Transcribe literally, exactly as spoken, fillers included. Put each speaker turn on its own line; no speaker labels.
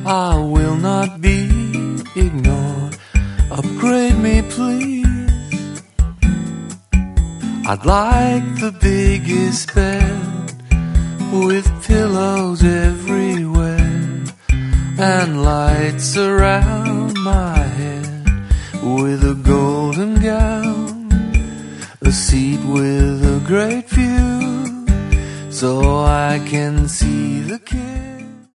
I will not be ignored. Upgrade me, please. I'd like the biggest bed with pillows everywhere and lights around my head, with a golden gown, a seat with a great view, so I can see the kids.